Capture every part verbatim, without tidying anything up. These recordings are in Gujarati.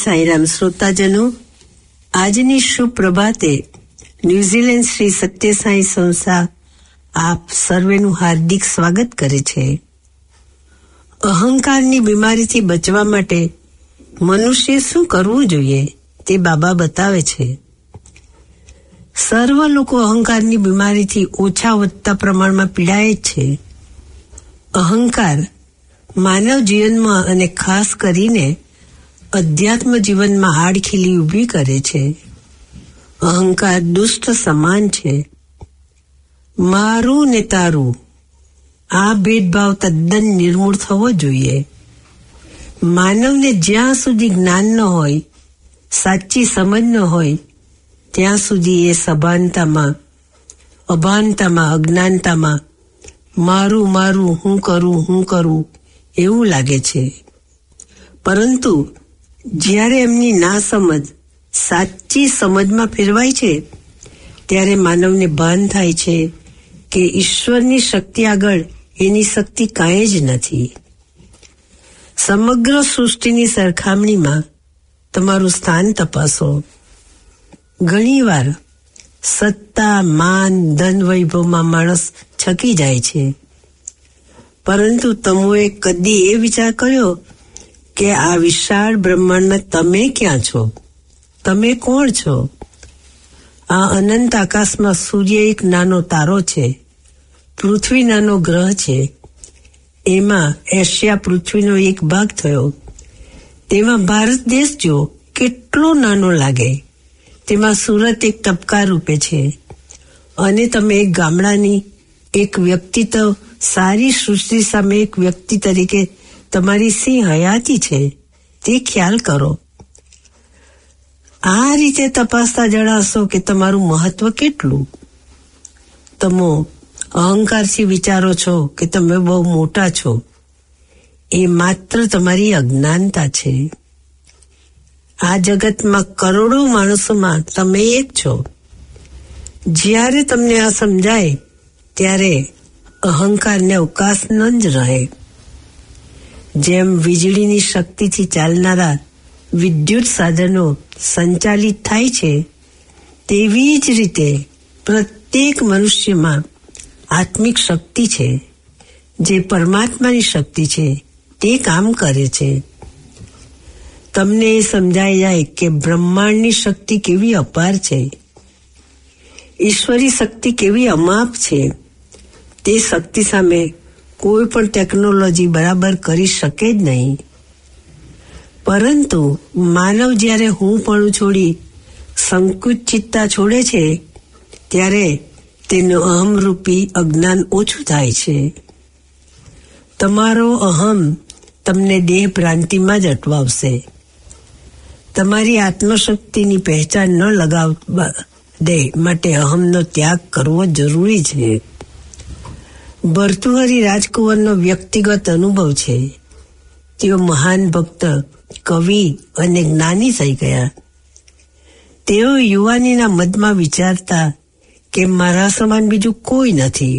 સાંઈરામ શ્રોતાજનો, આજની શુભ પ્રભાતે ન્યુઝીલેન્ડ શ્રી સત્યસાઈ સંસ્થા આપ સર્વેનું હાર્દિક સ્વાગત કરે છે. અહંકારની બીમારીથી બચવા માટે મનુષ્ય શું કરવું જોઈએ તે બાબા બતાવે છે. સર્વ લોકો અહંકારની બીમારીથી ઓછા વધતા પ્રમાણમાં પીડાય છે. અહંકાર માનવ જીવનમાં અને ખાસ કરીને અધ્યાત્મ જીવનમાં આડખીલી ઊભી કરે છે. અહંકાર દુષ્ટ સમાન છે. મારું ને તારું આ ભેદભાવ તદ્દન નિર્મૂળ થવો જોઈએ. માનવને જ્યાં સુધી જ્ઞાન ન હોય, સાચી સમજ ન હોય, ત્યાં સુધી એ સભાનતામાં, અભાનતામાં, અજ્ઞાનતામાં મારું મારું હું કરું હું કરું એવું લાગે છે. પરંતુ જ્યારે એમની ના સમજ સાચી સમજમાં ફેરવાય છે, ત્યારે માનવને ભાન થાય છે કે ઈશ્વરની શક્તિ આગળ એની શક્તિ કાંઈ જ નથી. સમગ્ર સૃષ્ટિની સરખામણીમાં તમારું સ્થાન તપાસો. ઘણીવાર સત્તા, માન, ધન, વૈભવમાં માણસ છકી જાય છે. પરંતુ તમોએ કદી એ વિચાર કર્યો કે આ વિશાળ બ્રહ્માંડમાં તમે ક્યાં છો? તમે કોણ છો? આ અનંત આકાશમાં સૂર્ય એક નાનો તારો છે, પૃથ્વી નાનો ગ્રહ છે. એમાં એશિયા પૃથ્વીનો એક ભાગ થયો. તેમાં ભારત દેશ જો કેટલો નાનો લાગે. તેમાં સુરત એક ટપકા રૂપે છે. અને તમે એક ગામડાની એક વ્યક્તિત્વ સારી સૃષ્ટિ સામે એક વ્યક્તિ તરીકે તમારી શી હયાતી છે તે ખ્યાલ કરો. આ રીતે તપાસતા જણાશો કે તમારું મહત્વ કેટલું. તમે અહંકારથી વિચારો છો કે તમે બહુ મોટા છો, એ માત્ર તમારી અજ્ઞાનતા છે. આ જગતમાં કરોડો માણસોમાં તમે એક છો. જ્યારે તમને આ સમજાય ત્યારે અહંકારને અવકાશ ન જ રહે. જેમ વીજળીની શક્તિથી ચાલનારા વિદ્યુત સાધનો સંચાલિત થાય છે, તેવી જ રીતે પ્રત્યેક મનુષ્યમાં આત્મિક શક્તિ છે, જે પરમાત્માની શક્તિ છે, તે કામ કરે છે. તમને એ સમજાઈ જાય કે બ્રહ્માંડની શક્તિ કેવી અપાર છે, ઈશ્વરી શક્તિ કેવી અમાપ છે. તે શક્તિ સામે કોઈ પણ ટેકનોલોજી બરાબર કરી શકે જ નહીં. પરંતુ માનવ જ્યારે હું પણ છોડી સંકુચિતતા છોડે છે, ત્યારે તેનું અહમરૂપી અજ્ઞાન ઓછું થાય છે. તમારો અહમ તમને દેહ ભ્રાંતિમાં જ અટવાવશે. તમારી આત્મશક્તિની પહેચાન ન લગાવવા દે માટે અહમનો ત્યાગ કરવો જરૂરી છે. ભર્તૃહરિ રાજકુંવરનો વ્યક્તિગત અનુભવ છે. તેઓ મહાન ભક્ત, કવિ અને જ્ઞાની થઈ ગયા. તેઓ યુવાનીના મદમાં વિચારતા કે મારા સમાન બીજું કોઈ નથી.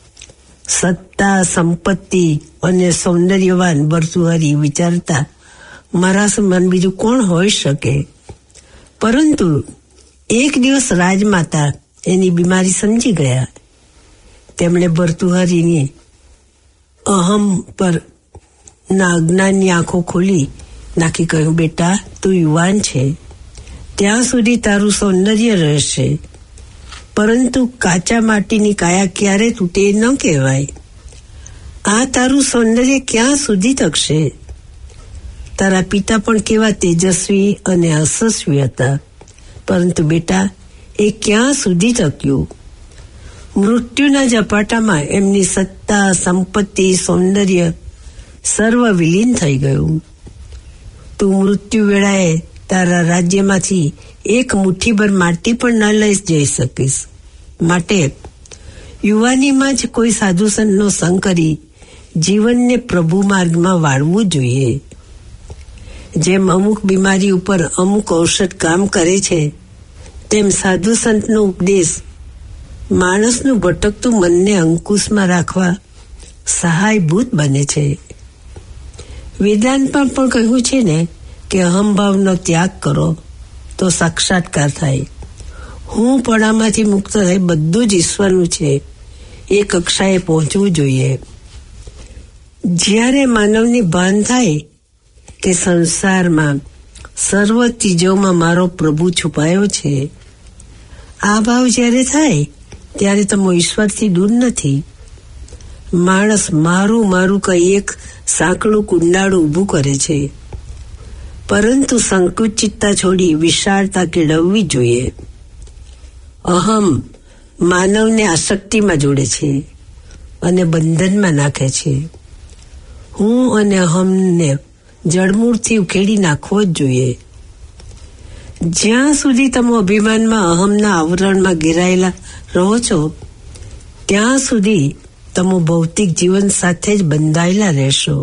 સત્તા, સંપત્તિ અને સૌંદર્યવાન ભર્તૃહરિ વિચારતા મારા સમાન બીજું કોણ હોઈ શકે. પરંતુ એક દિવસ રાજમાતા એની બીમારી સમજી ગયા. તેમણે ભર્તૃહરિની અહમ પર ના અજ્ઞાનની આંખો ખોલી નાખી કહ્યું, બેટા તું યુવાન છે, ત્યાં સુધી તારું સૌંદર્ય રહેશે, પરંતુ કાચા માટીની કાયા ક્યારે તૂટે ન કહેવાય. આ તારું સૌંદર્ય ક્યાં સુધી ટકશે? તારા પિતા પણ કેવા તેજસ્વી અને અસસ્વી હતા, પરંતુ બેટા એ ક્યાં સુધી ટક્યું? મૃત્યુના ઝપાટામાં એમની સત્તા, સંપત્તિ, સૌંદર્ય સર્વ વિલીન થઈ ગયું. તું મૃત્યુ વેળાએ તારા રાજ્યમાંથી એક મુઠ્ઠીભર માટી પણ ન લઈ જઈ શકીશ. માટે યુવાનીમાં જ કોઈ સાધુ સંતનો સંગ કરી જીવનને પ્રભુ માર્ગમાં વાળવું જોઈએ. જેમ અમુક બીમારી ઉપર અમુક ઔષધ કામ કરે છે, તેમ સાધુ સંતનો ઉપદેશ માણસનું ભટકતું મનને અંકુશમાં રાખવા સહાયભૂત બને છે. વેદાંતમાં પણ કહ્યું છે ને કે અહંભાવનો ત્યાગ કરો તો સાક્ષાત્કાર થાય. હું પણામાંથી મુક્ત થઈ બધું જ ઈશ્વરનું છે એ કક્ષાએ પહોંચવું જોઈએ. જ્યારે માનવની ભાન થાય કે સંસારમાં સર્વ ચીજોમાં મારો પ્રભુ છુપાયો છે, આ ભાવ જ્યારે થાય ત્યારે તમે ઈશ્વરથી દૂર નથી. માણસ મારું મારું કઈ એક સાંકડું કુંડાળું ઊભું કરે છે, પરંતુ સંકુચિતતા છોડી વિશાળતા કેળવવી જોઈએ. અહમ માનવને આસક્તિમાં જોડે છે અને બંધનમાં નાખે છે. હું અને અહમને જડમૂળથી ઉખેડી નાખવો જ જોઈએ. જ્યાં સુધી તમે અભિમાનમાં અહમના આવરણમાં ઘેરાયેલા રહો છો ત્યાં સુધી તમે ભૌતિક જીવન સાથે જ બંધાયેલા રહેશો.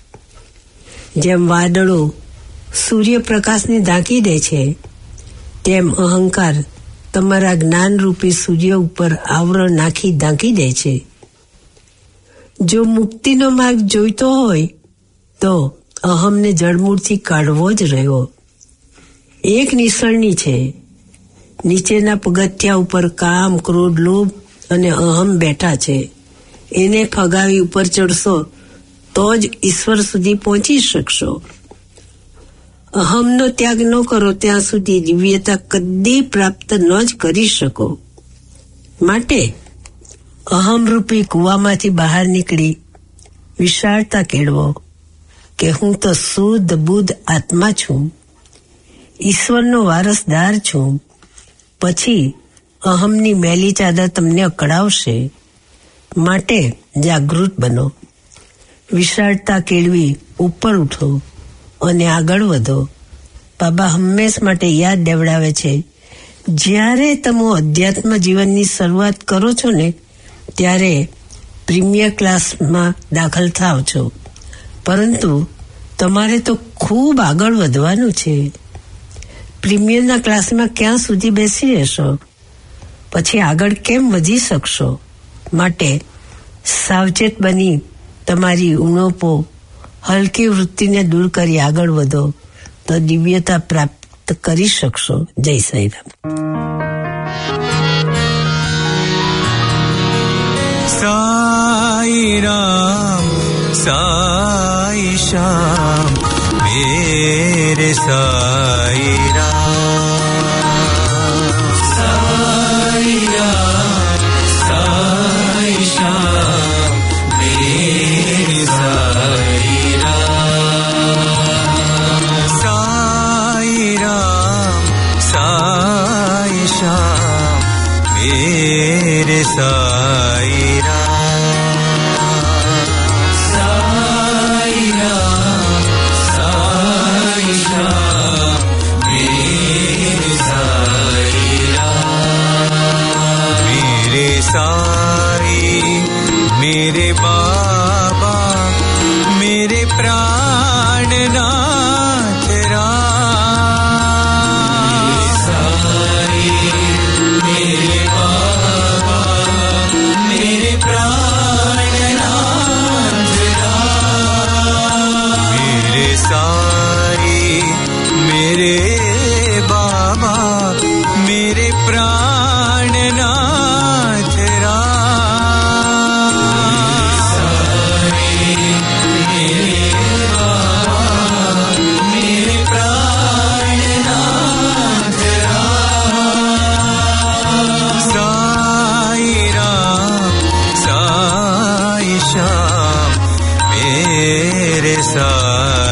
જેમ વાદળો સૂર્યપ્રકાશને ઢાંકી દે છે, તેમ અહંકાર તમારા જ્ઞાનરૂપી સૂર્ય ઉપર આવરણ નાખી ઢાંકી દે છે. જો મુક્તિનો માર્ગ જોઈતો હોય તો અહમને જડમૂળથી કાઢવો જ રહ્યો. એક નિસરણી છે, નીચેના પગથિયા ઉપર કામ, ક્રોધ, લોભ અને અહમ બેઠા છે. એને ફગાવી ઉપર ચડશો તો જ ઈશ્વર સુધી પહોંચી શકશો. અહમનો ત્યાગ ન કરો ત્યાં સુધી દિવ્યતા કદી પ્રાપ્ત ન જ કરી શકો. માટે અહમરૂપી કૂવામાંથી બહાર નીકળી વિશાળતા કેળવો કે હું તો શુદ્ધ બુદ્ધ આત્મા છું, ઈશ્વરનો વારસદાર છું. પછી અહમની મેલી ચાદર તમને અકળાવશે. માટે જાગૃત બનો, વિશાળતા કેળવી ઉપર ઉઠો અને આગળ વધો. બાબા હંમેશ માટે યાદ દેવડાવે છે, જ્યારે તમે અધ્યાત્મ જીવનની શરૂઆત કરો છો ને ત્યારે પ્રીમિયર ક્લાસમાં દાખલ થાવ છો, પરંતુ તમારે તો ખૂબ આગળ વધવાનું છે. પ્રીમિયરના ક્લાસમાં ક્યાં સુધી બેસી રહેશો? પછી આગળ કેમ વધી શકશો? માટે સાવચેત બની તમારી ઉણપો, હલકી વૃત્તિને દૂર કરી આગળ વધો તો દિવ્યતા પ્રાપ્ત કરી શકશો. જય સાંઈરામ. સાઈ રામ સાઈ શ્યામ મેરે સાઈ રામ, સાઈ રામ સાઈ શ્યામ મેરે સાઈ રામ, સાઈ રામ સાઈ શ્યામ मेरे साई राम, साई राम साई श्याम मेरे साई राम, मेरे साई मेरे बाबा मेरे प्राणनाथ राम, साई मेरे बाबा मेरे प्राणनाथ राम, मेरे साई मेरे बाबा मेरे प्राणनाथ राम, साई मेरे बाबा मेरे प्राणनाथ राम, साई राम साई श्याम मेरे साई